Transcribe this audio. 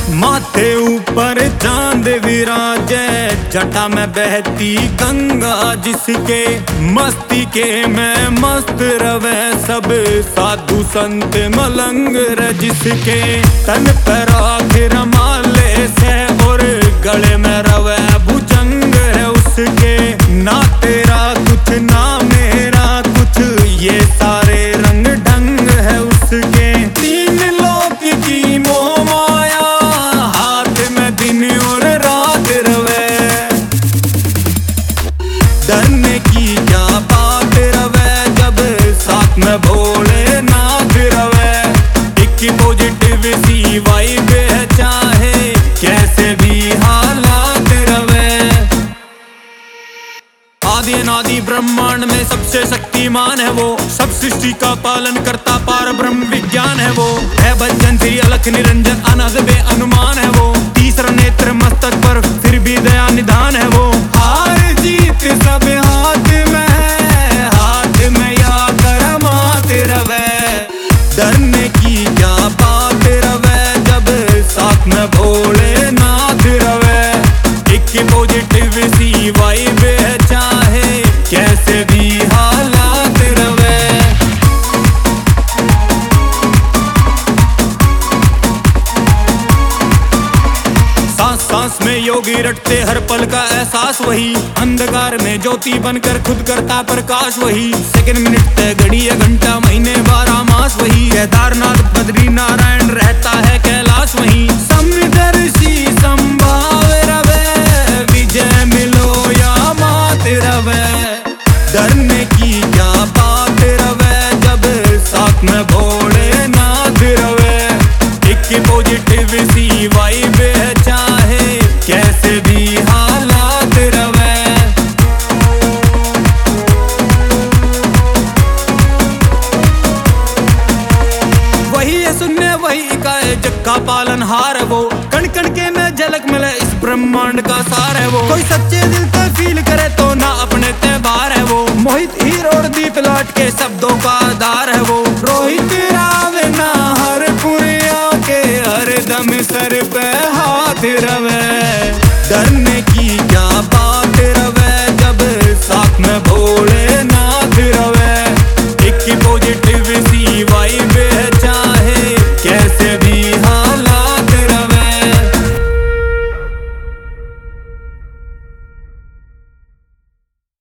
माथे ऊपर चांद विराजे, जटा में बहती गंगा जिसके, मस्ती के में मस्त रवे सब साधु संत मलंग जिसके। तन पर आखिर माले से और गले में रवे भुजंग है उसके। ना तेरा कुछ ना मेरा कुछ, ये सारे रंग ढंग है उसके। तीन लोक की मोह माया, हाथ में दिन और रात रवे। डरने की क्या बात रवे, जब साथ में भोले नाथ रवे। एक पॉजिटिव सी वाइब है, चाहे कैसे भी हालात रवे। आदि अनादि ब्रह्मांड में सबसे शक्तिमान है वो, सब सृष्टि का पालन करता पार ब्रह्म विज्ञान है वो। है भजन श्री अलख निरंजन अनहद बे अनुमान है वो। तीसरा नेत्र मस्तक पर फिर भी दया निधान है वो। हार जीत सब हाथ में है, हाथ में या करमात रवे। डरने की क्या बात रवे, जब साथ में भोले नाथ रवे। एक पॉजिटिव सी वाइब है, चाहे कैसे भी हालात रवे। सांस सांस में योगी रटते हर पल का एहसास वही। अंधकार में ज्योति बनकर खुद करता प्रकाश वही। सेकंड मिनट तय घड़ी या घंटा महीने 12 मास वही। केदारनाथ बद्री नारायण रहता है कैलाश वही। समदर्शी संभाव रवे, विजय मिलो या मात रवे। डरने की क्या बात रवे, जब साथ में भोले नाथ रवे। एक पॉजिटिव सी वाइब है, चाहे कैसे भी हालात रवे। वही है शून्य वही इकाए, जग का पालनहार है वो। कण कण के में झलक मिले इस ब्रह्मांड का सार है वो। कोई सच्चे दिल से फील करे तो ना अपने त्योहार है वो। मोहित हीर और दीप लाट के शब्दों का आधार है वो। रोहित रावना हर पुरिया के हर दम सर पे हाथ रवे। डरने